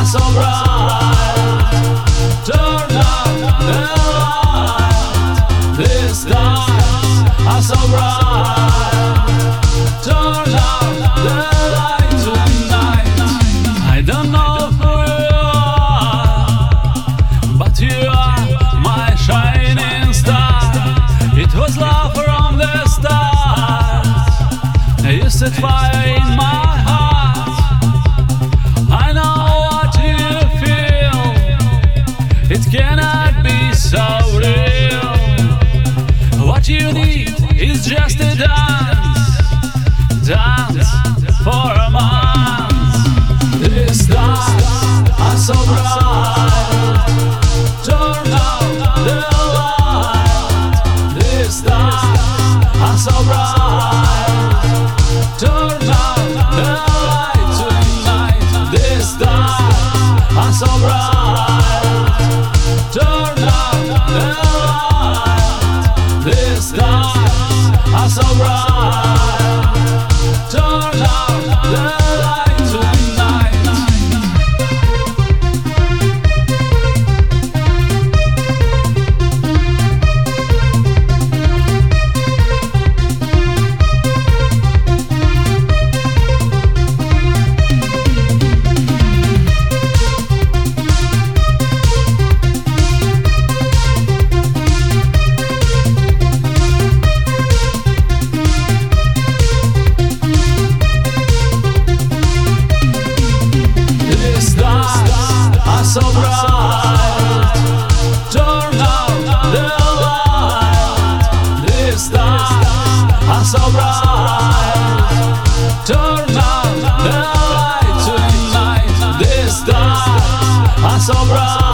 so bright. Turn up the light. These stars are so bright. Turn up the light tonight. I don't know who you are, but you are my shining star. It was love from the start. You set fire in my heart. I know what you feel. It cannot be so real. What you need is just a dance, dance for a month. These stars are so bright. Turn out the light. These stars are so bright. Turn out the light tonight. These stars are so bright. Turn out the light. These stars are so bright. Turn out the light tonight. So bright, turn out the light. These stars are so bright. Turn out the light tonight. These stars are so bright.